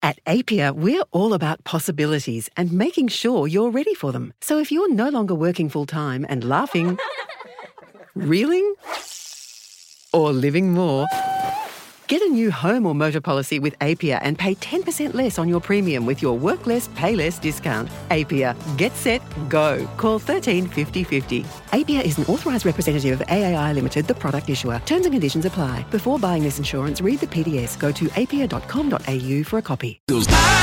At Apia, we're all about possibilities and making sure you're ready for them. So if you're no longer working full-time and laughing, reeling, or living more, get a new home or motor policy with Apia and pay 10% less on your premium with your work less, pay less discount. Apia. Get set, go. Call 13 50 50. Apia is an authorised representative of AAI Limited, the product issuer. Terms and conditions apply. Before buying this insurance, read the PDS. Go to apia.com.au for a copy. I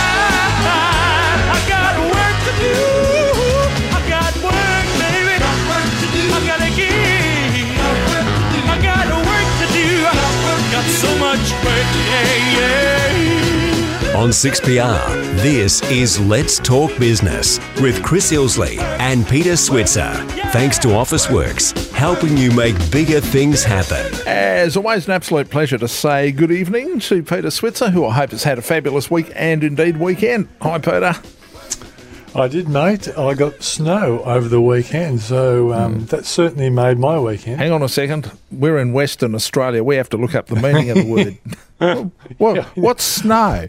got work to do. I got work, baby. Got work to do. I gotta give. I got work to do. Got so much work, yeah. On 6PR, this is Let's Talk Business with Chris Ilsley and Peter Switzer. Thanks to Officeworks, helping you make bigger things happen. As always, an absolute pleasure to say good evening to Peter Switzer, who I hope has had a fabulous week and indeed weekend. Hi, Peter. I did, mate. I got snow over the weekend, so that certainly made my weekend. Hang on a second. We're in Western Australia. We have to look up the meaning of the word. What's snow?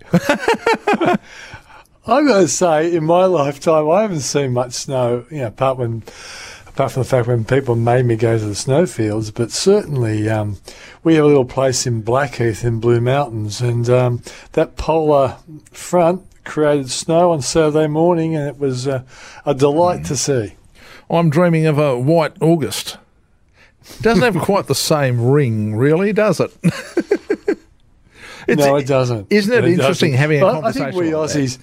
I've got to say, in my lifetime, I haven't seen much snow, apart from the fact when people made me go to the snowfields, but certainly we have a little place in Blackheath in Blue Mountains, and that polar front created snow on Saturday morning, and it was a delight to see. I'm dreaming of a white August. Doesn't have quite the same ring, really, does it? No, it doesn't. Isn't it interesting having a conversation I think we like Aussies,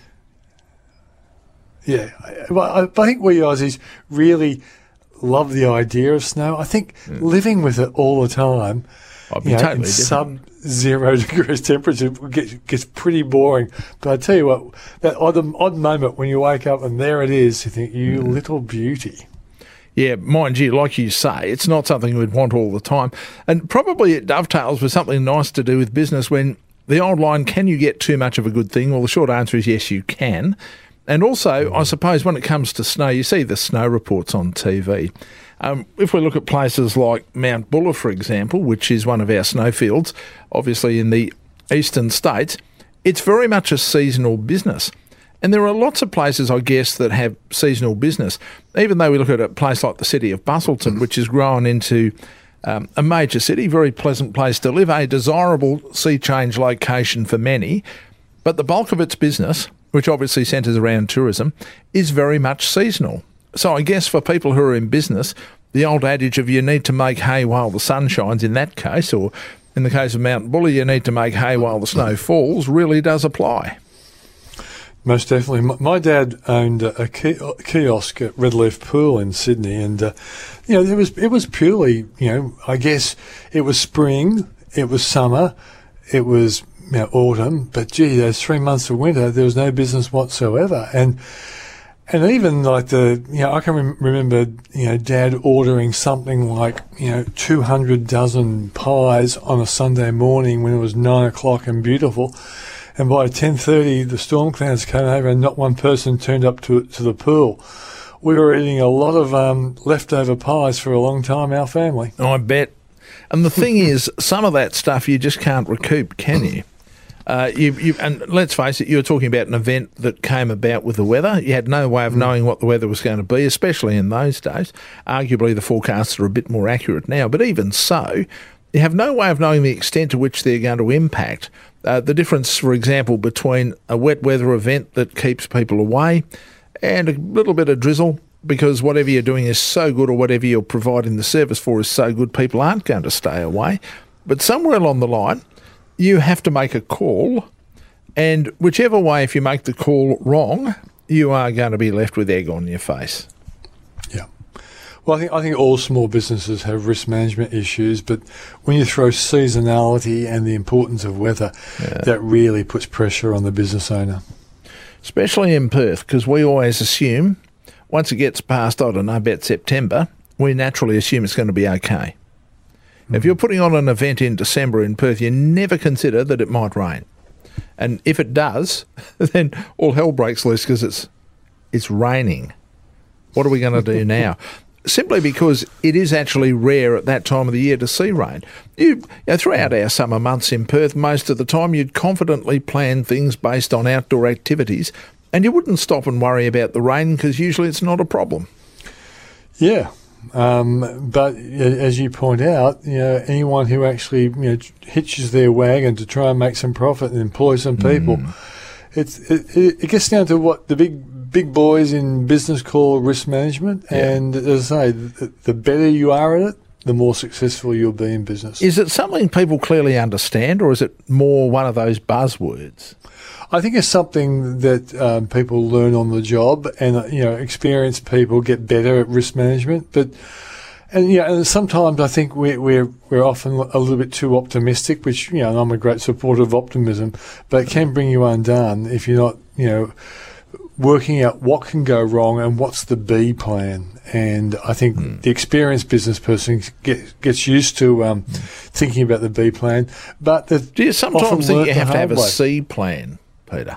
I think we Aussies really love the idea of snow. I think living with it all the time, in sub-0 degrees temperature gets pretty boring. But I tell you what, that odd moment when you wake up and there it is, you think, you little beauty. Yeah, mind you, like you say, it's not something we'd want all the time. And probably it dovetails with something nice to do with business when the old line, can you get too much of a good thing? Well, the short answer is yes, you can. And also, I suppose when it comes to snow, you see the snow reports on TV. If we look at places like Mount Buller, for example, which is one of our snowfields, obviously in the eastern states, it's very much a seasonal business. And there are lots of places, I guess, that have seasonal business, even though we look at a place like the city of Busselton, which has grown into a major city, very pleasant place to live, a desirable sea change location for many. But the bulk of its business, which obviously centres around tourism, is very much seasonal. So I guess for people who are in business, the old adage of you need to make hay while the sun shines in that case, or in the case of Mount Buller, you need to make hay while the snow falls, really does apply. Most definitely. My dad owned a kiosk at Redleaf Pool in Sydney, and it was purely, I guess it was spring, it was summer, it was autumn, but gee, those 3 months of winter, there was no business whatsoever, and even like I can remember, Dad ordering something like 200 dozen pies on a Sunday morning when it was 9 o'clock and beautiful. And by 10:30, the storm clouds came over and not one person turned up to the pool. We were eating a lot of leftover pies for a long time, our family. I bet. And the thing is, some of that stuff you just can't recoup, can you? And let's face it, you were talking about an event that came about with the weather. You had no way of knowing what the weather was going to be, especially in those days. Arguably, the forecasts are a bit more accurate now, but even so, you have no way of knowing the extent to which they're going to impact. The difference, for example, between a wet weather event that keeps people away and a little bit of drizzle, because whatever you're doing is so good or whatever you're providing the service for is so good, people aren't going to stay away. But somewhere along the line, you have to make a call, and whichever way, if you make the call wrong, you are going to be left with egg on your face. Yeah. Well, I think all small businesses have risk management issues, but when you throw seasonality and the importance of weather, that really puts pressure on the business owner. Especially in Perth, because we always assume, once it gets past, about September, we naturally assume it's going to be okay. If you're putting on an event in December in Perth, you never consider that it might rain. And if it does, then all hell breaks loose because it's raining. What are we going to do now? simply because it is actually rare at that time of the year to see rain. Throughout our summer months in Perth, most of the time you'd confidently plan things based on outdoor activities, and you wouldn't stop and worry about the rain because usually it's not a problem. Yeah. But as you point out, anyone who actually hitches their wagon to try and make some profit and employ some people, it gets down to what the big boys in business call risk management. Yeah. And as I say, the better you are at it, the more successful you'll be in business. Is it something people clearly understand, or is it more one of those buzzwords? I think it's something that people learn on the job, and experienced people get better at risk management. And sometimes I think we're often a little bit too optimistic, which and I'm a great supporter of optimism, but it can bring you undone if you're not working out what can go wrong and what's the B plan. And I think the experienced business person gets used to thinking about the B plan, but do you sometimes think you have to have a C plan, Peter?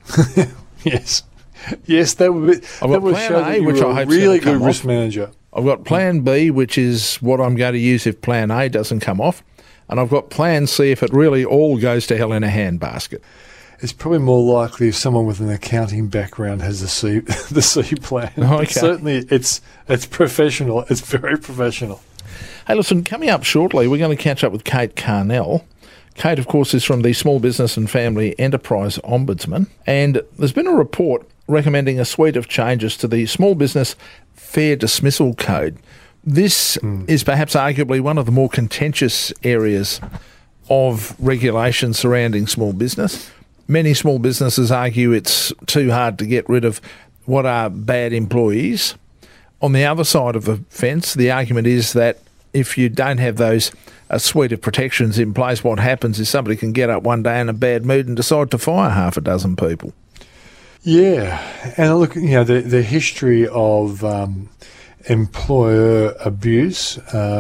Yes, that would show that you're a really good risk manager. I've got plan B, which is what I'm going to use if plan A doesn't come off, and I've got plan C if it really all goes to hell in a handbasket. It's probably more likely if someone with an accounting background has the C plan. Okay. But certainly, it's professional. It's very professional. Hey, listen, coming up shortly, we're going to catch up with Kate Carnell. Kate, of course, is from the Small Business and Family Enterprise Ombudsman, and there's been a report recommending a suite of changes to the Small Business Fair Dismissal Code. This is perhaps arguably one of the more contentious areas of regulation surrounding small business. Many small businesses argue it's too hard to get rid of what are bad employees. On the other side of the fence, the argument is that if you don't have a suite of protections in place, what happens is somebody can get up one day in a bad mood and decide to fire half a dozen people. Yeah, and look, the history of employer abuse,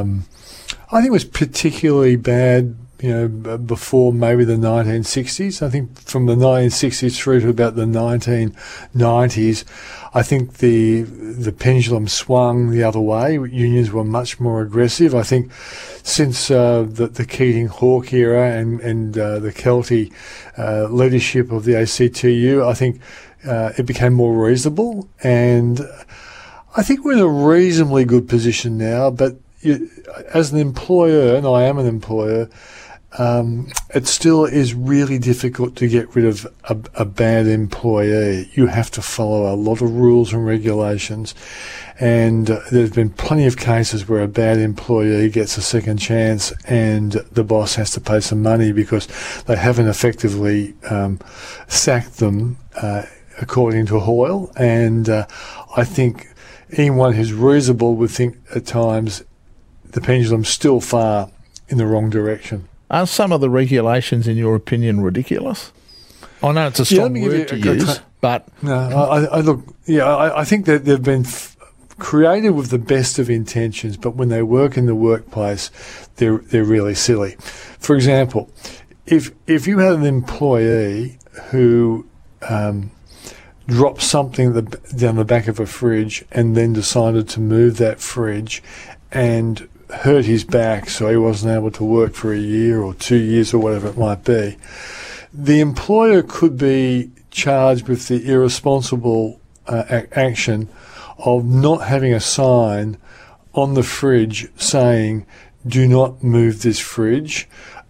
I think was particularly bad, before maybe the 1960s. I think from the 1960s through to about the 1990s, I think the pendulum swung the other way. Unions were much more aggressive. I think since the Keating-Hawke era and the Kelty leadership of the ACTU, I think it became more reasonable, and I think we're in a reasonably good position now. But as an employer, and I am an employer, it still is really difficult to get rid of a bad employee. You have to follow a lot of rules and regulations, and there's been plenty of cases where a bad employee gets a second chance and the boss has to pay some money because they haven't effectively sacked them according to Hoyle. And I think anyone who's reasonable would think at times the pendulum's still far in the wrong direction. Are some of the regulations, in your opinion, ridiculous? I know it's a strong word to use, but... No, I think that they've been created with the best of intentions, but when they work in the workplace, they're really silly. For example, if you had an employee who dropped something down the back of a fridge and then decided to move that fridge and hurt his back so he wasn't able to work for a year or 2 years or whatever it might be, the employer could be charged with the irresponsible action of not having a sign on the fridge saying, "Do not move this fridge."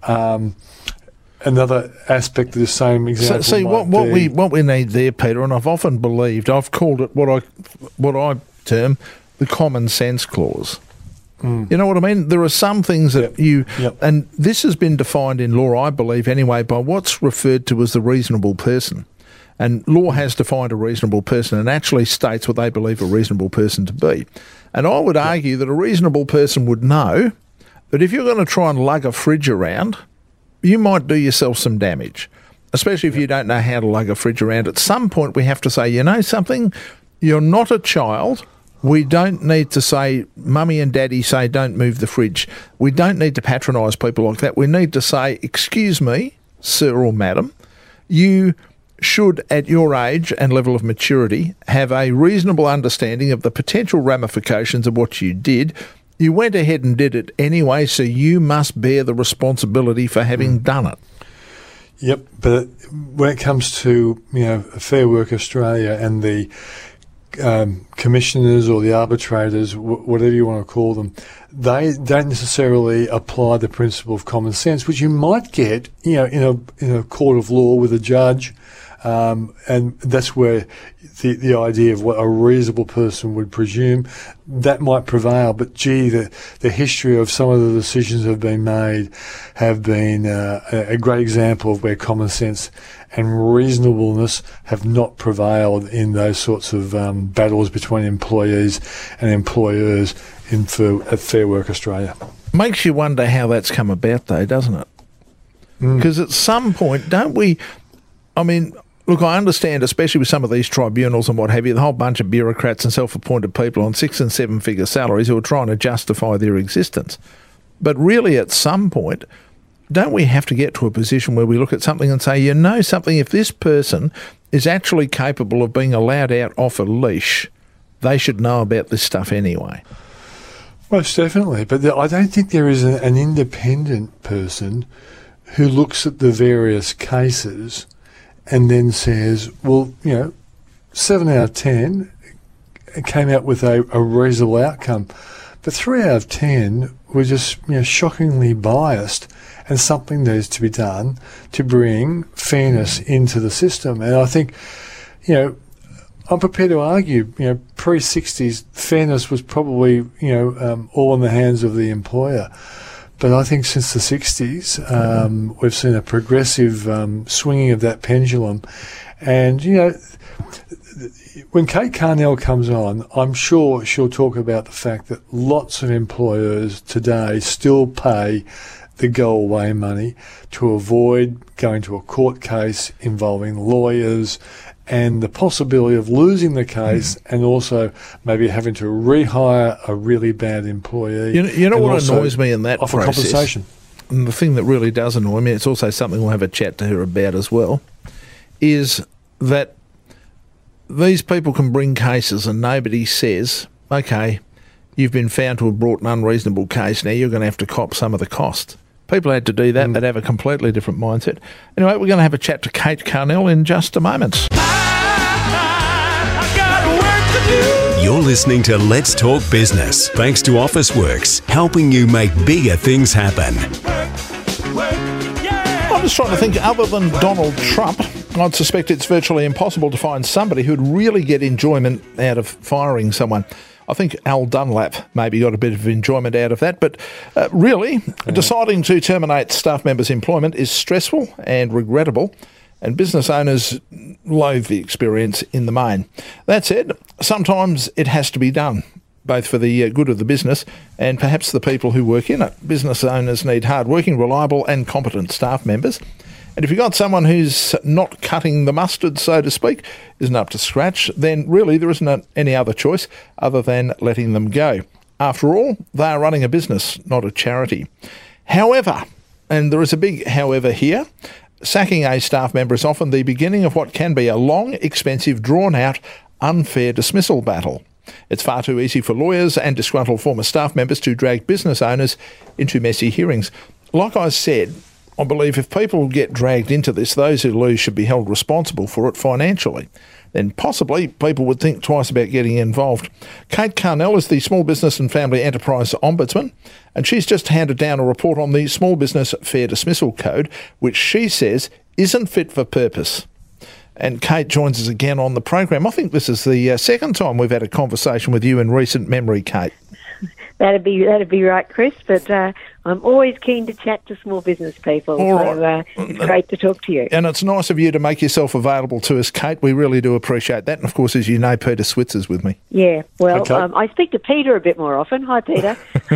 Another aspect of the same example. So, what we need there, Peter, and I've often believed, I've called it what I term the common sense clause. You know what I mean? There are some things that and this has been defined in law, I believe anyway, by what's referred to as the reasonable person. And law has defined a reasonable person and actually states what they believe a reasonable person to be. And I would argue that a reasonable person would know that if you're going to try and lug a fridge around, you might do yourself some damage, especially if you don't know how to lug a fridge around. At some point we have to say, you know something, you're not a child. We don't need to say, Mummy and Daddy say don't move the fridge. We don't need to patronise people like that. We need to say, excuse me, sir or madam, you should, at your age and level of maturity, have a reasonable understanding of the potential ramifications of what you did. You went ahead and did it anyway, so you must bear the responsibility for having done it. Yep, but when it comes to Fair Work Australia and the commissioners or the arbitrators, whatever you want to call them, they don't necessarily apply the principle of common sense, which you might get, in a court of law with a judge, and that's where the idea of what a reasonable person would presume, that might prevail. But gee, the history of some of the decisions that have been made have been a great example of where common sense and reasonableness have not prevailed in those sorts of battles between employees and employers at Fair Work Australia. Makes you wonder how that's come about, though, doesn't it? Because at some point, don't we... I mean, look, I understand, especially with some of these tribunals and what have you, the whole bunch of bureaucrats and self-appointed people on 6- and 7-figure salaries who are trying to justify their existence. But really, at some point, don't we have to get to a position where we look at something and say, something, if this person is actually capable of being allowed out off a leash, they should know about this stuff anyway? Most definitely. But I don't think there is an independent person who looks at the various cases and then says, well, 7 out of 10 came out with a reasonable outcome. But 3 out of 10 were just shockingly biased, and something needs to be done to bring fairness into the system. And I think, I'm prepared to argue, pre-60s, fairness was probably, all in the hands of the employer. But I think since the 60s, we've seen a progressive swinging of that pendulum. And, when Kate Carnell comes on, I'm sure she'll talk about the fact that lots of employers today still pay the go-away money to avoid going to a court case involving lawyers and the possibility of losing the case and also maybe having to rehire a really bad employee. You know what annoys me in that offer process? Compensation. And the thing that really does annoy me, it's also something we'll have a chat to her about as well, is that these people can bring cases and nobody says, okay, you've been found to have brought an unreasonable case, now you're going to have to cop some of the cost. People had to do that. They'd have a completely different mindset. Anyway, we're going to have a chat to Kate Carnell in just a moment. You're listening to Let's Talk Business, thanks to Officeworks, helping you make bigger things happen. I'm just trying to think, other than Donald Trump, I'd suspect it's virtually impossible to find somebody who'd really get enjoyment out of firing someone. I think Al Dunlap maybe got a bit of enjoyment out of that, but deciding to terminate staff members' employment is stressful and regrettable, and business owners loathe the experience in the main. That said, sometimes it has to be done, both for the good of the business and perhaps the people who work in it. Business owners need hard-working, reliable and competent staff members. And if you've got someone who's not cutting the mustard, so to speak, isn't up to scratch, then really there isn't any other choice other than letting them go. After all, they are running a business, not a charity. However, and there is a big however here, sacking a staff member is often the beginning of what can be a long, expensive, drawn-out, unfair dismissal battle. It's far too easy for lawyers and disgruntled former staff members to drag business owners into messy hearings. Like I said, I believe if people get dragged into this, those who lose should be held responsible for it financially. Then possibly people would think twice about getting involved. Kate Carnell is the Small Business and Family Enterprise Ombudsman, and she's just handed down a report on the Small Business Fair Dismissal Code, which she says isn't fit for purpose. And Kate joins us again on the program. I think this is the second time we've had a conversation with you in recent memory, Kate. That'd be right, Chris. But I'm always keen to chat to small business people. So it's great to talk to you. And it's nice of you to make yourself available to us, Kate. We really do appreciate that. And of course, as you know, Peter Switzer's with me. Yeah. Well, okay. I speak to Peter a bit more often. Hi, Peter.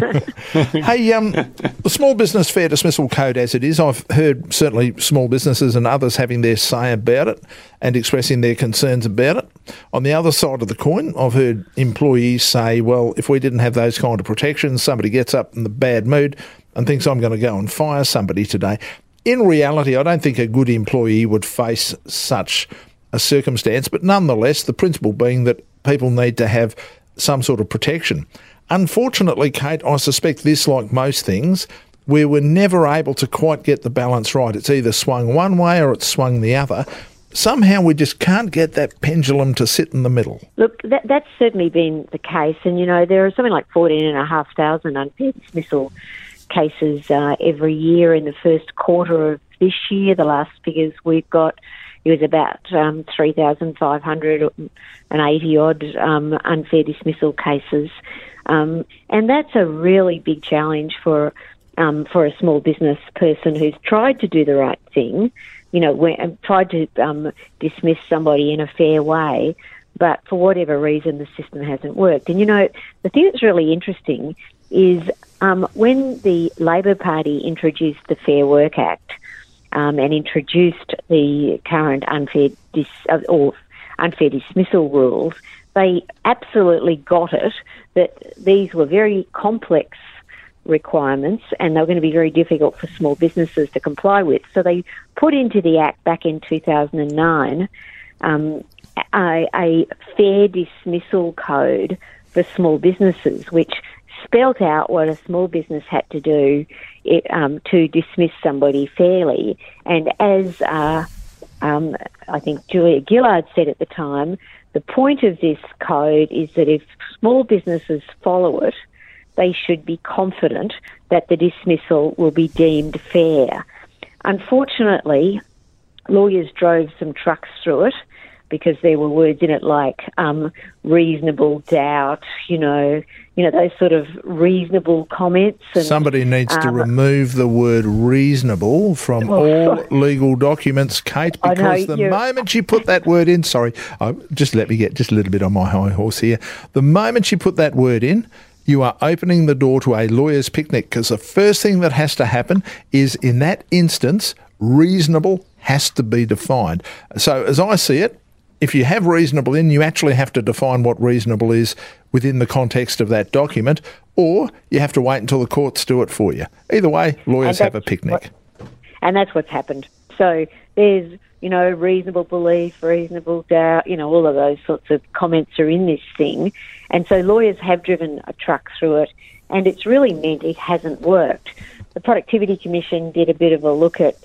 Hey, the Small Business Fair Dismissal Code, as it is, I've heard certainly small businesses and others having their say about it and expressing their concerns about it. On the other side of the coin, I've heard employees say, well, if we didn't have those kind of protections, somebody gets up in the bad mood and thinks I'm going to go and fire somebody today. in reality, I don't think a good employee would face such a circumstance, but nonetheless, the principle being that people need to have some sort of protection. Unfortunately, Kate, I suspect this, like most things, we were never able to quite get the balance right. It's either swung one way or it's swung the other. Somehow we just can't get that pendulum to sit in the middle. Look, that's certainly been the case. And, there are something like 14,500 unfair dismissal cases every year in the first quarter of this year. The last figures we've got, it was about 3,580-odd unfair dismissal cases. And that's a really big challenge for a small business person who's tried to do the right thing, tried to dismiss somebody in a fair way, but for whatever reason the system hasn't worked. And, the thing that's really interesting is when the Labor Party introduced the Fair Work Act and introduced the current unfair dismissal rules, they absolutely got it that these were very complex requirements and they were going to be very difficult for small businesses to comply with. So they put into the Act back in 2009 a fair dismissal code for small businesses, which spelt out what a small business had to do to dismiss somebody fairly. And as I think Julia Gillard said at the time, the point of this code is that if small businesses follow it, they should be confident that the dismissal will be deemed fair. Unfortunately, lawyers drove some trucks through it because there were words in it like reasonable doubt, those sort of reasonable comments. And, somebody needs to remove the word reasonable from all legal documents, Kate, because the moment you put that word in, just let me get just a little bit on my high horse here. The moment you put that word in, you are opening the door to a lawyer's picnic, because the first thing that has to happen is, in that instance, reasonable has to be defined. So as I see it, if you have reasonable in, you actually have to define what reasonable is within the context of that document, or you have to wait until the courts do it for you. Either way, lawyers have a picnic. And that's what's happened. So there's, reasonable belief, reasonable doubt, all of those sorts of comments are in this thing. And so lawyers have driven a truck through it, and it's really meant it hasn't worked. The Productivity Commission did a bit of a look at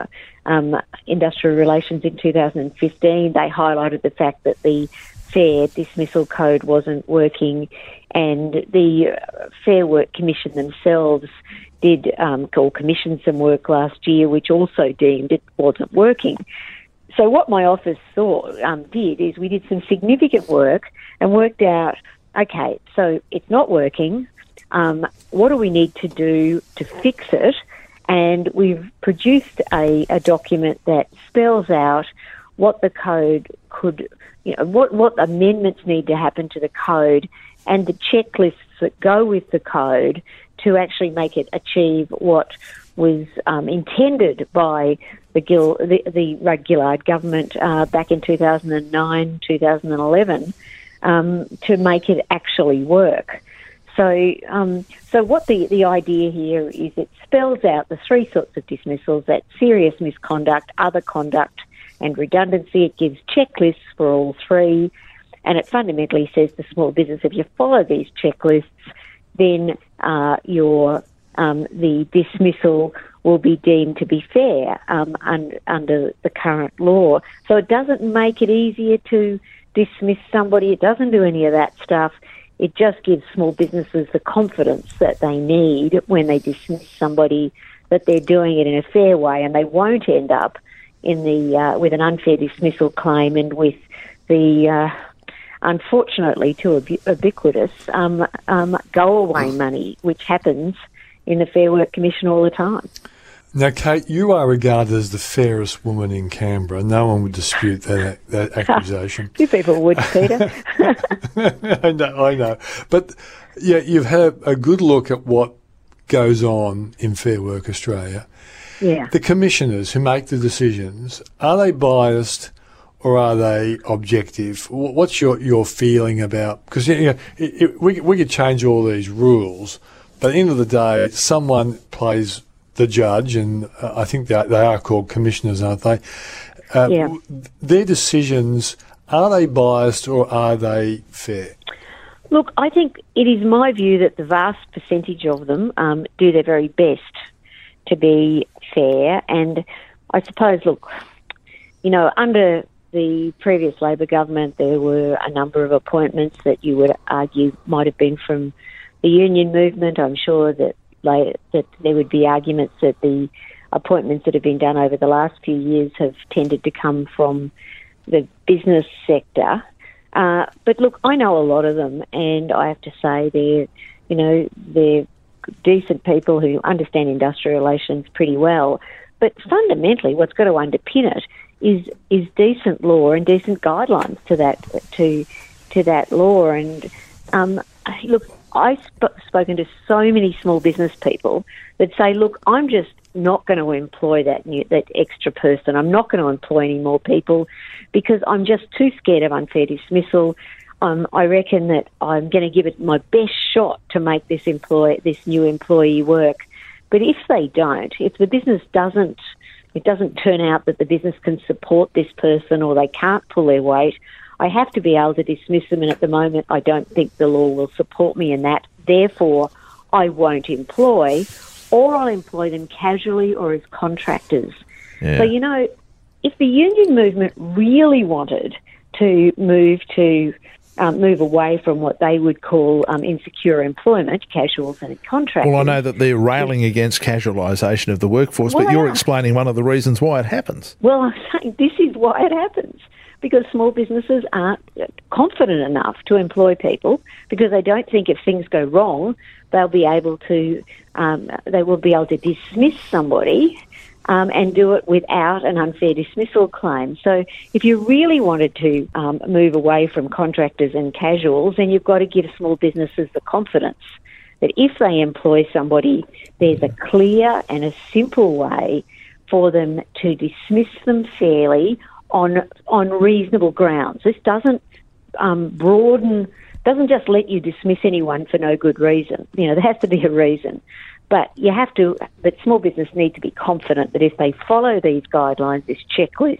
industrial relations in 2015. They highlighted the fact that the Fair Dismissal Code wasn't working, and the Fair Work Commission themselves commissioned some work last year which also deemed it wasn't working. So what my office did is we did some significant work and worked out, okay, so it's not working. What do we need to do to fix it? And we've produced a document that spells out what the code could, what amendments need to happen to the code and the checklists that go with the code to actually make it achieve what was intended by the Rudd Gillard government back in 2009, 2011 to make it actually work. So what the idea here is, it spells out the three sorts of dismissals: that serious misconduct, other conduct, and redundancy. It gives checklists for all three, and it fundamentally says to small business, if you follow these checklists, then the dismissal will be deemed to be fair under the current law. So it doesn't make it easier to dismiss somebody. It doesn't do any of that stuff. It just gives small businesses the confidence that they need when they dismiss somebody, that they're doing it in a fair way, and they won't end up in the with an unfair dismissal claim and with the unfortunately too ubiquitous go-away money, which happens in the Fair Work Commission all the time. Now, Kate, you are regarded as the fairest woman in Canberra. No one would dispute that accusation. Few people would, Peter. I know. But, yeah, you've had a good look at what goes on in Fair Work Australia. Yeah. The commissioners who make the decisions, are they biased or are they objective? What's your feeling about... Because we could change all these rules, but at the end of the day, someone plays the judge, and I think they are called commissioners, aren't they? Yeah. Their decisions, are they biased or are they fair? Look, I think it is my view that the vast percentage of them do their very best to be fair. And I suppose, look, you know, under the previous Labor government, there were a number of appointments that you would argue might have been from the union movement. I'm sure that there would be arguments that the appointments that have been done over the last few years have tended to come from the business sector. But look, I know a lot of them, and I have to say they're decent people who understand industrial relations pretty well. But fundamentally, what's got to underpin it is decent law and decent guidelines to that law. And look, I've spoken to so many small business people that say, look, I'm just not going to employ that extra person. I'm not going to employ any more people because I'm just too scared of unfair dismissal. I reckon that I'm going to give it my best shot to make this new employee work. But if they don't, if the business doesn't turn out that the business can support this person or they can't pull their weight, I have to be able to dismiss them. And at the moment, I don't think the law will support me in that. Therefore, I won't employ, or I'll employ them casually or as contractors. Yeah. So, you know, if the union movement really wanted to move away from what they would call insecure employment, casuals and contractors. Well, I know that they're railing against casualisation of the workforce, but you're explaining one of the reasons why it happens. Well, I'm saying this is why it happens, because small businesses aren't confident enough to employ people because they don't think if things go wrong, they'll be able to dismiss somebody and do it without an unfair dismissal claim. So if you really wanted to move away from contractors and casuals, then you've got to give small businesses the confidence that if they employ somebody, there's a clear and a simple way for them to dismiss them fairly on reasonable grounds. This doesn't doesn't just let you dismiss anyone for no good reason. You know, there has to be a reason. But small business need to be confident that if they follow these guidelines, this checklist,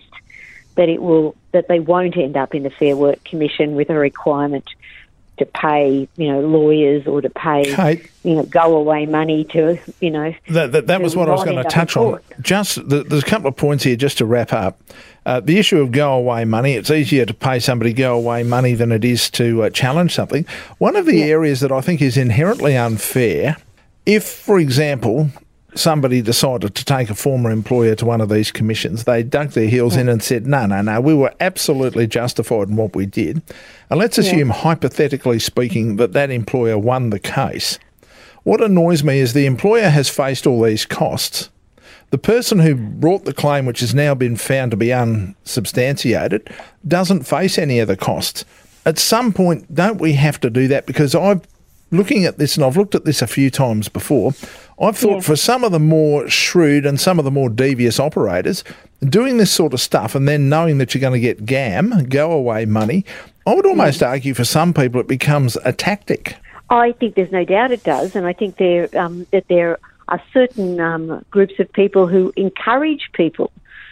that they won't end up in the Fair Work Commission with a requirement to pay, lawyers or to pay, Kate, go away money to, That was what I was going to touch on. Just there's a couple of points here just to wrap up. The issue of go away money, it's easier to pay somebody go away money than it is to challenge something. One of the areas that I think is inherently unfair, if, for example, somebody decided to take a former employer to one of these commissions, they dug their heels in and said, no, we were absolutely justified in what we did. And let's assume, hypothetically speaking, that employer won the case. What annoys me is the employer has faced all these costs. The person who brought the claim, which has now been found to be unsubstantiated, doesn't face any of the costs. At some point, don't we have to do that? Because looking at this, and I've looked at this a few times before, I've thought for some of the more shrewd and some of the more devious operators, doing this sort of stuff and then knowing that you're going to get go away money, I would almost argue for some people it becomes a tactic. I think there's no doubt it does, and I think that there are certain groups of people who encourage people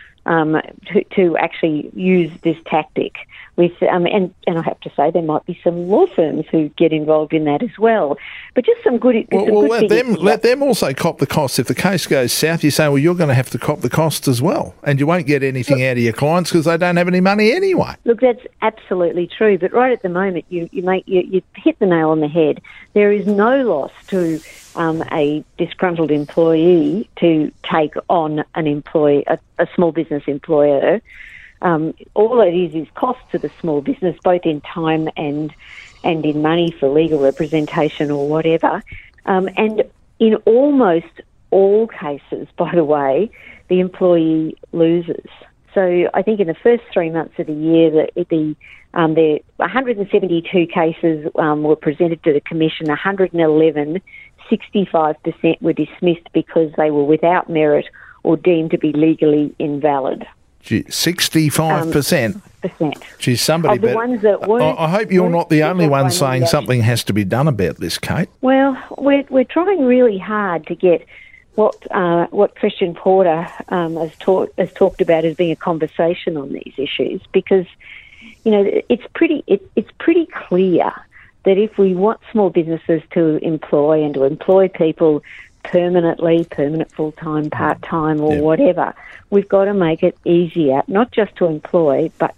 to actually use this tactic. And I have to say there might be some law firms who get involved in that as well. But just some good. Let them also cop the costs. If the case goes south, you say, well, you're going to have to cop the costs as well, and you won't get anything out of your clients because they don't have any money anyway. Look, that's absolutely true. But right at the moment, you hit the nail on the head. There is no loss to a disgruntled employee to take on a small business employer. All it is cost to the small business, both in time and in money for legal representation or whatever. And in almost all cases, by the way, the employee loses. So I think in the first 3 months of the year, the 172 cases were presented to the Commission. 111, 65% were dismissed because they were without merit or deemed to be legally invalid. 65%. Geez, somebody of the ones that weren't. I hope you're not the only one saying something has to be done about this, Kate. Well, we're trying really hard to get what Christian Porter has talked about as being a conversation on these issues, because it's pretty clear that if we want small businesses to employ people permanently, permanent full-time, part-time or whatever, we've got to make it easier, not just to employ, but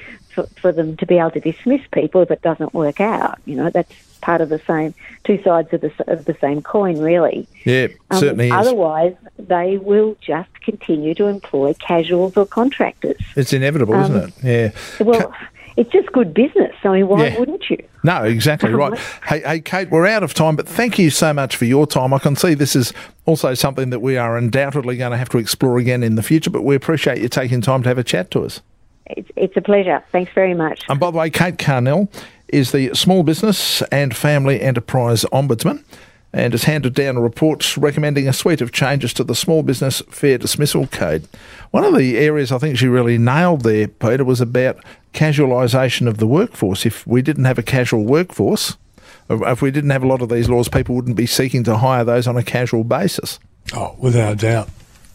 for them to be able to dismiss people if it doesn't work out. That's part of the same, two sides of the same coin, really. Yeah, certainly is. Otherwise, they will just continue to employ casuals or contractors. It's inevitable, isn't it? Yeah. Well, it's just good business. I mean, why wouldn't you? No, exactly right. Hey, Kate, we're out of time, but thank you so much for your time. I can see this is also something that we are undoubtedly going to have to explore again in the future, but we appreciate you taking time to have a chat to us. It's a pleasure. Thanks very much. And by the way, Kate Carnell is the Small Business and Family Enterprise Ombudsman and has handed down a report recommending a suite of changes to the Small Business Fair Dismissal Code. One of the areas I think she really nailed there, Peter, was about casualisation of the workforce. If we didn't have a casual workforce, if we didn't have a lot of these laws, people wouldn't be seeking to hire those on a casual basis. Oh, without a doubt.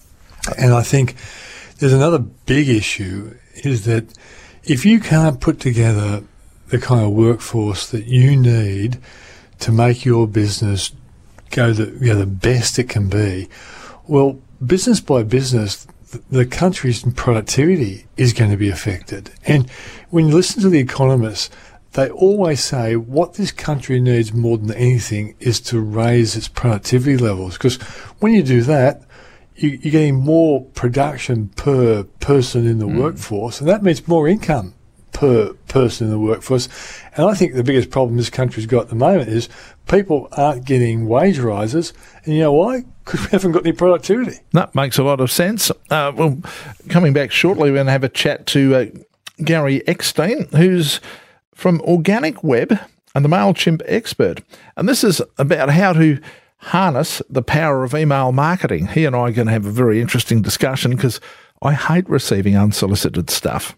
And I think there's another big issue is that if you can't put together the kind of workforce that you need to make your business go the best it can be, well, business by business, the country's productivity is going to be affected. And when you listen to the economists, they always say what this country needs more than anything is to raise its productivity levels, because when you do that, you're getting more production per person in the workforce, and that means more income per person in the workforce. And I think the biggest problem this country's got at the moment is people aren't getting wage rises. And you know why? Because we haven't got any productivity. That makes a lot of sense. Well, coming back shortly, we're going to have a chat to Gary Eckstein, who's from Organic Web and the MailChimp expert. And this is about how to harness the power of email marketing. He and I are going to have a very interesting discussion because I hate receiving unsolicited stuff.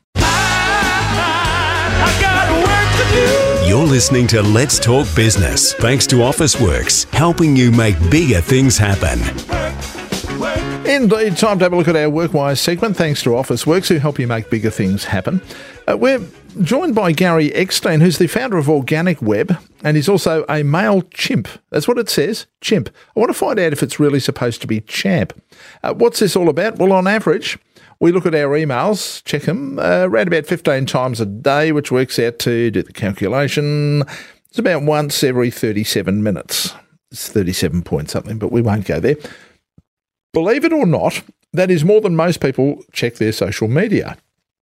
You're listening to Let's Talk Business, thanks to Officeworks, helping you make bigger things happen. Indeed, time to have a look at our WorkWise segment, thanks to Officeworks, who help you make bigger things happen. We're joined by Gary Eckstein, who's the founder of Organic Web, and he's also a MailChimp. That's what it says, chimp. I want to find out if it's really supposed to be champ. What's this all about? Well, on average, we look at our emails, check them, around about 15 times a day, which works out to, do the calculation, it's about once every 37 minutes. It's 37 point something, but we won't go there. Believe it or not, that is more than most people check their social media.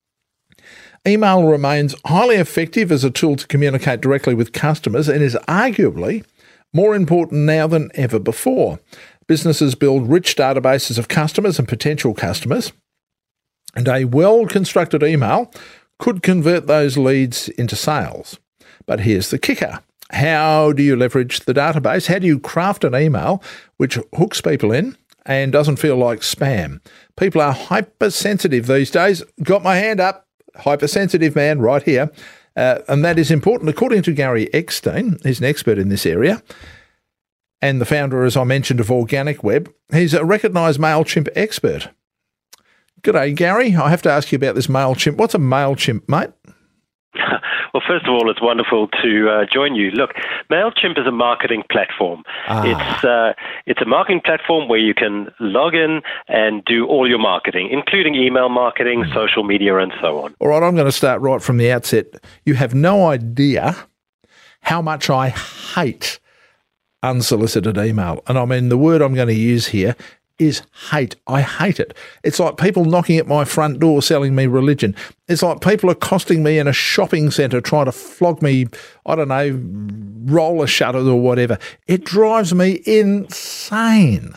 Email remains highly effective as a tool to communicate directly with customers and is arguably more important now than ever before. Businesses build rich databases of customers and potential customers, and a well-constructed email could convert those leads into sales. But here's the kicker. How do you leverage the database? How do you craft an email which hooks people in and doesn't feel like spam? People are hypersensitive these days. Got my hand up. Hypersensitive man right here. And that is important. According to Gary Eckstein, he's an expert in this area, and the founder, as I mentioned, of Organic Web, he's a recognised MailChimp expert. G'day, Gary. I have to ask you about this MailChimp. What's a MailChimp, mate? Well, first of all, it's wonderful to join you. Look, MailChimp is a marketing platform. It's a marketing platform where you can log in and do all your marketing, including email marketing, social media, and so on. All right, I'm going to start right from the outset. You have no idea how much I hate unsolicited email. And I mean, the word I'm going to use here is hate. I hate it. It's like people knocking at my front door selling me religion. It's like people accosting me in a shopping centre trying to flog me, I don't know, roller shutters or whatever. It drives me insane.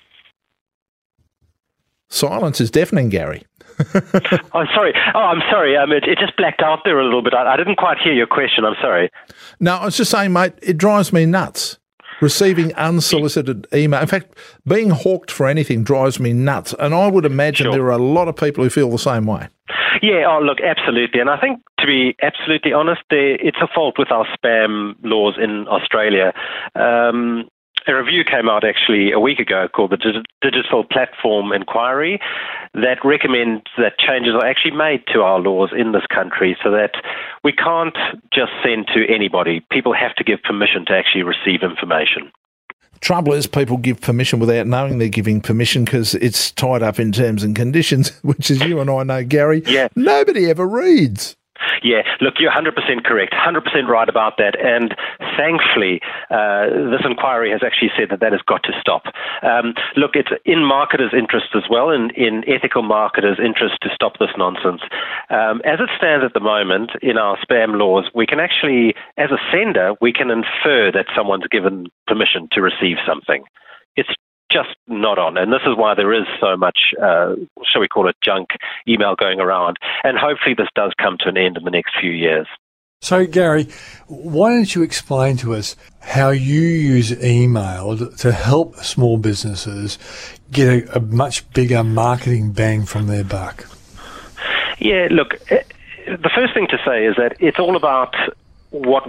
Silence is deafening, Gary. I'm sorry. It just blacked out there a little bit. I didn't quite hear your question. I'm sorry. No, I was just saying, mate, it drives me nuts. Receiving unsolicited email. In fact, being hawked for anything drives me nuts. And I would imagine there are a lot of people who feel the same way. Yeah, look, absolutely. And I think, to be absolutely honest, it's a fault with our spam laws in Australia. a review came out actually a week ago called the Digital Platform Inquiry that recommends that changes are actually made to our laws in this country so that we can't just send to anybody. People have to give permission to actually receive information. Trouble is, people give permission without knowing they're giving permission because it's tied up in terms and conditions, which, as you and I know, Gary, nobody ever reads. Yeah, look, you're 100% correct, 100% right about that. And thankfully, this inquiry has actually said that has got to stop. Look, it's in marketers' interest as well, and in ethical marketers' interest to stop this nonsense. As it stands at the moment in our spam laws, we can actually, as a sender, we can infer that someone's given permission to receive something. It's just not on. And this is why there is so much, shall we call it, junk email going around. And hopefully this does come to an end in the next few years. So, Gary, why don't you explain to us how you use email to help small businesses get a much bigger marketing bang from their buck? Yeah, look, the first thing to say is that it's all about what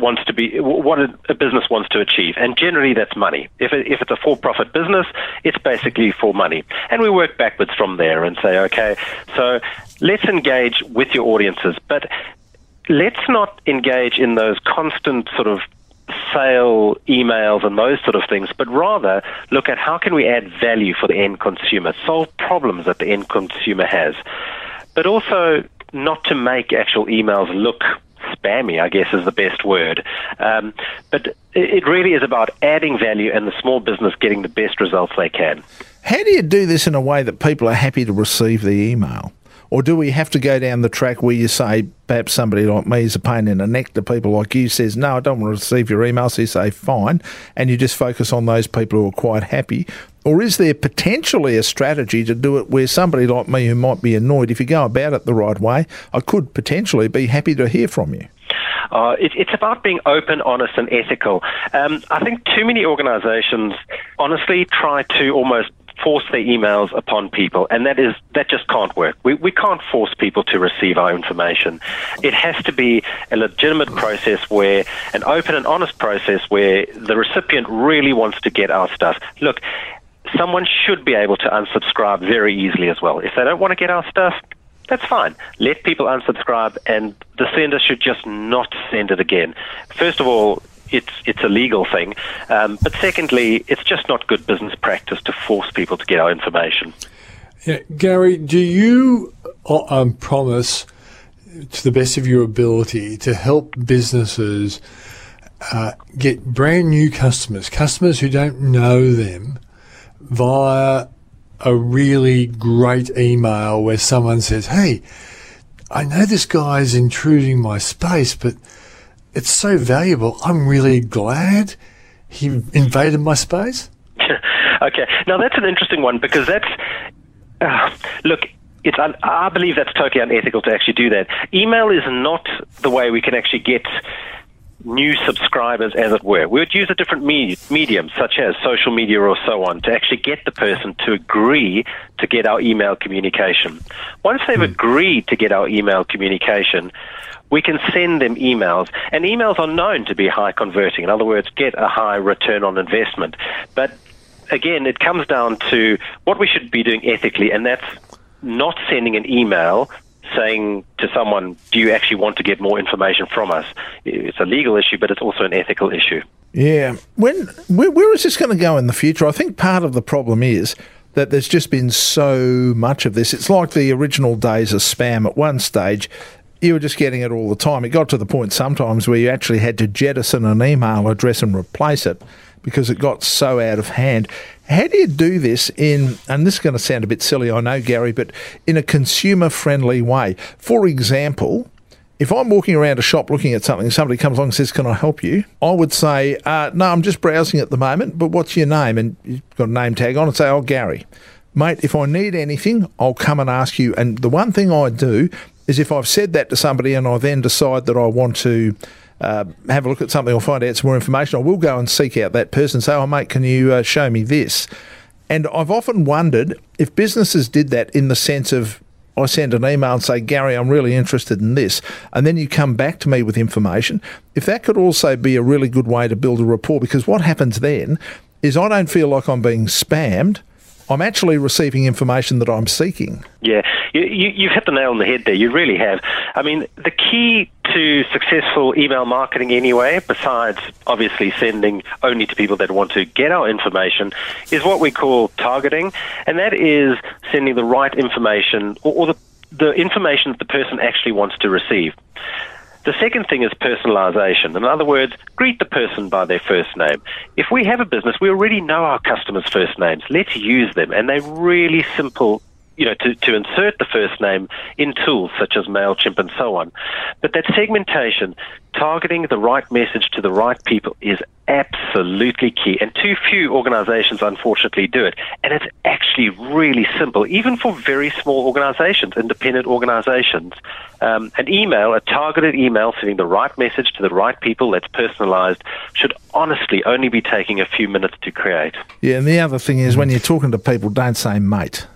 a business wants to achieve, and generally that's money. If it's a for-profit business, it's basically for money, and we work backwards from there and say, okay, so let's engage with your audiences, but let's not engage in those constant sort of sale emails and those sort of things, but rather look at how can we add value for the end consumer, solve problems that the end consumer has, but also not to make actual emails look spammy, I guess is the best word. But it really is about adding value and the small business getting the best results they can. How do you do this in a way that people are happy to receive the email? Or do we have to go down the track where you say, perhaps somebody like me is a pain in the neck to people like you, says, no, I don't want to receive your email, so you say, fine, and you just focus on those people who are quite happy? Or is there potentially a strategy to do it where somebody like me who might be annoyed, if you go about it the right way, I could potentially be happy to hear from you? It's about being open, honest, and ethical. I think too many organizations honestly try to almost force their emails upon people, and that just can't work. We can't force people to receive our information. It has to be a legitimate process, where an open and honest process where the recipient really wants to get our stuff. Look, someone should be able to unsubscribe very easily as well. If they don't want to get our stuff, that's fine. Let people unsubscribe, and the sender should just not send it again. First of all, it's a legal thing, but secondly, it's just not good business practice to force people to get our information. Yeah, Gary, do you promise, to the best of your ability, to help businesses get brand new customers who don't know them, via a really great email where someone says, hey, I know this guy's intruding my space, but it's so valuable. I'm really glad he invaded my space? Okay. Now, that's an interesting one, because that's... look, I believe that's totally unethical to actually do that. Email is not the way we can actually get new subscribers, as it were. We would use a different medium, such as social media or so on, to actually get the person to agree to get our email communication. Once they've agreed to get our email communication, we can send them emails, and emails are known to be high converting. In other words, get a high return on investment. But again, it comes down to what we should be doing ethically, and that's not sending an email saying to someone, do you actually want to get more information from us? It's a legal issue, but it's also an ethical issue. Yeah. Where is this going to go in the future? I think part of the problem is that there's just been so much of this. It's like the original days of spam. At one stage, you were just getting it all the time. It got to the point sometimes where you actually had to jettison an email address and replace it because it got so out of hand. How do you do this in, and this is going to sound a bit silly, I know, Gary, but in a consumer-friendly way? For example, if I'm walking around a shop looking at something and somebody comes along and says, can I help you? I would say, no, I'm just browsing at the moment, but what's your name? And you've got a name tag on and say, oh, Gary. Mate, if I need anything, I'll come and ask you. And the one thing I do is if I've said that to somebody and I then decide that I want to have a look at something or find out some more information, I will go and seek out that person and say, oh, mate, can you show me this? And I've often wondered if businesses did that in the sense of, I send an email and say, Gary, I'm really interested in this, and then you come back to me with information, if that could also be a really good way to build a rapport, because what happens then is I don't feel like I'm being spammed. I'm actually receiving information that I'm seeking. Yeah, you've hit the nail on the head there. You really have. I mean, the key to successful email marketing anyway, besides obviously sending only to people that want to get our information, is what we call targeting, and that is sending the right information or the information that the person actually wants to receive. The second thing is personalization. In other words, greet the person by their first name. If we have a business, we already know our customers' first names. Let's use them. And they're really simple, to insert the first name in tools such as MailChimp and so on. But that segmentation, targeting the right message to the right people, is absolutely key. And too few organizations, unfortunately, do it. And it's actually really simple, even for very small organizations, independent organizations. An email, a targeted email, sending the right message to the right people that's personalized, should honestly only be taking a few minutes to create. Yeah, and the other thing is when you're talking to people, don't say mate.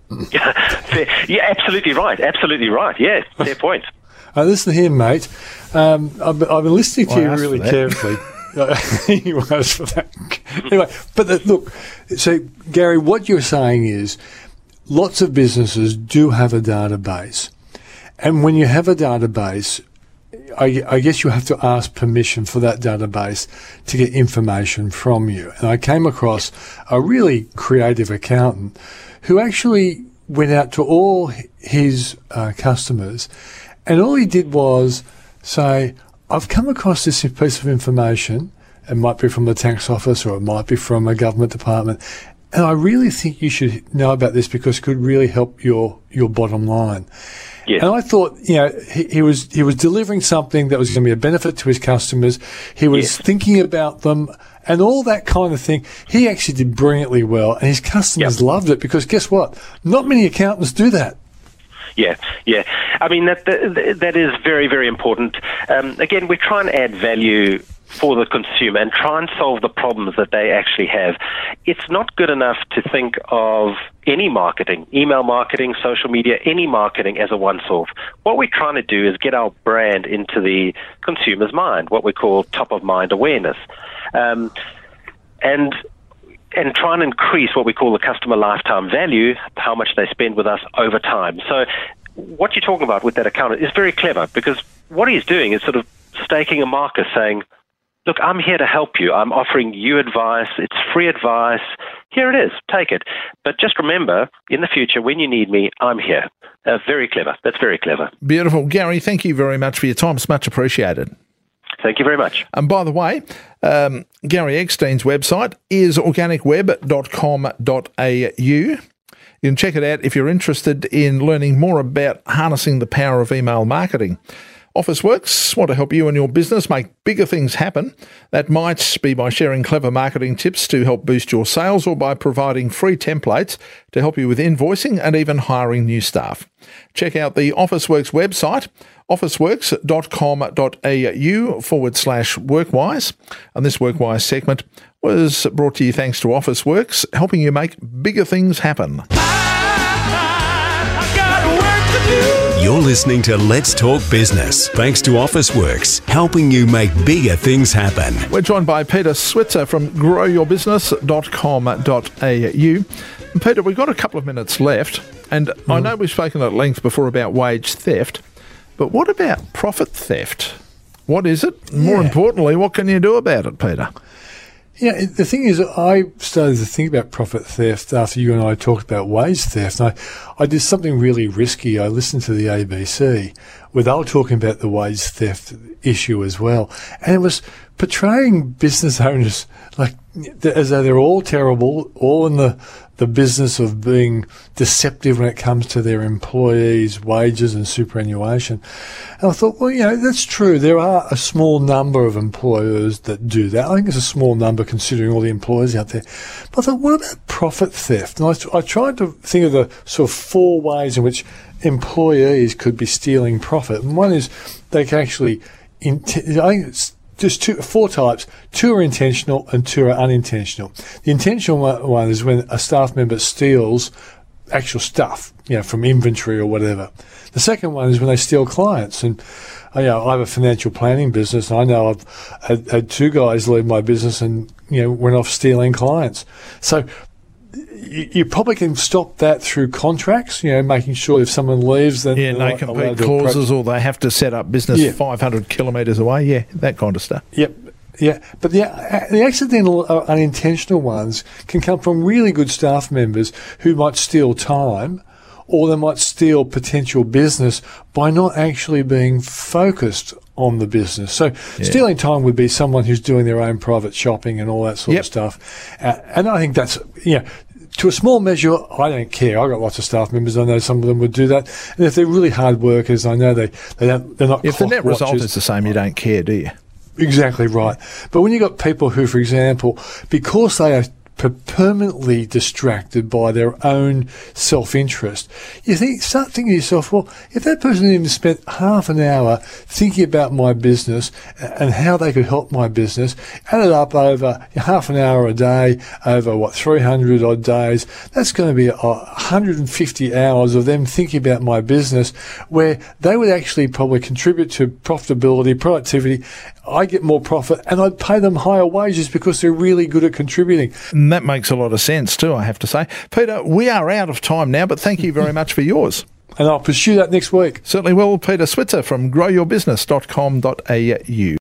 Yeah, absolutely right. Absolutely right. Yeah, fair point. Listen here, mate. I've been listening to you really carefully. He was for that. Anyway, but look, so Gary, what you're saying is lots of businesses do have a database. And when you have a database, I guess you have to ask permission for that database to get information from you. And I came across a really creative accountant who actually went out to all his customers, and all he did was say, I've come across this piece of information. It might be from the tax office or it might be from a government department, and I really think you should know about this because it could really help your bottom line. Yeah. And I thought, he was delivering something that was going to be a benefit to his customers. He was thinking about them and all that kind of thing. He actually did brilliantly well, and his customers loved it because guess what? Not many accountants do that. Yeah. I mean, that is very, very important. Again, we try and add value for the consumer and try and solve the problems that they actually have. It's not good enough to think of any marketing, email marketing, social media, any marketing as a once-off. What we're trying to do is get our brand into the consumer's mind, what we call top-of-mind awareness. And try and increase what we call the customer lifetime value, how much they spend with us over time. So what you're talking about with that accountant is very clever because what he's doing is sort of staking a marker saying, look, I'm here to help you. I'm offering you advice. It's free advice. Here it is. Take it. But just remember, in the future, when you need me, I'm here. Very clever. That's very clever. Beautiful. Gary, thank you very much for your time. It's much appreciated. Thank you very much. And by the way, Gary Eckstein's website is organicweb.com.au. You can check it out if you're interested in learning more about harnessing the power of email marketing. Officeworks want to help you and your business make bigger things happen. That might be by sharing clever marketing tips to help boost your sales or by providing free templates to help you with invoicing and even hiring new staff. Check out the Officeworks website, officeworks.com.au/workwise. And this Workwise segment was brought to you thanks to Officeworks, helping you make bigger things happen. I got work to do. You're listening to Let's Talk Business, thanks to Officeworks, helping you make bigger things happen. We're joined by Peter Switzer from growyourbusiness.com.au. And Peter, we've got a couple of minutes left, and I know we've spoken at length before about wage theft, but what about profit theft? What is it? More importantly, what can you do about it, Peter? Yeah, the thing is, I started to think about profit theft after you and I talked about wage theft. And I did something really risky. I listened to the ABC where they were talking about the wage theft issue as well. And it was portraying business owners like as though they're all terrible, all in the business of being deceptive when it comes to their employees' wages and superannuation. And I thought, well, that's true. There are a small number of employers that do that. I think it's a small number considering all the employers out there. But I thought, what about profit theft? And I tried to think of the sort of 4 ways in which employees could be stealing profit. And one is they can actually, I think it's just 4 types. 2 are intentional and 2 are unintentional. The intentional one is when a staff member steals actual stuff, from inventory or whatever. The second one is when they steal clients. And I have a financial planning business, and I know I've had 2 guys leave my business and went off stealing clients. So you probably can stop that through contracts, making sure if someone leaves, then no compete clauses, or they have to set up business 500 kilometres away. That kind of stuff. Yep. Yeah, but the accidental or unintentional ones can come from really good staff members who might steal time, or they might steal potential business by not actually being focused on the business. So stealing time would be someone who's doing their own private shopping and all that sort of stuff. And I think that's, to a small measure, I don't care. I've got lots of staff members. I know some of them would do that. And if they're really hard workers, I know they're not. If the net result is the same, you don't care, do you? Exactly right. But when you've got people who, for example, because they are permanently distracted by their own self-interest, you start thinking to yourself, well, if that person even spent half an hour thinking about my business and how they could help my business, added up over half an hour a day, over 300 odd days, that's going to be 150 hours of them thinking about my business, where they would actually probably contribute to profitability, productivity. I get more profit, and I'd pay them higher wages because they're really good at contributing. And that makes a lot of sense too, I have to say. Peter, we are out of time now, but thank you very much for yours. And I'll pursue that next week. Certainly will. Peter Switzer from growyourbusiness.com.au.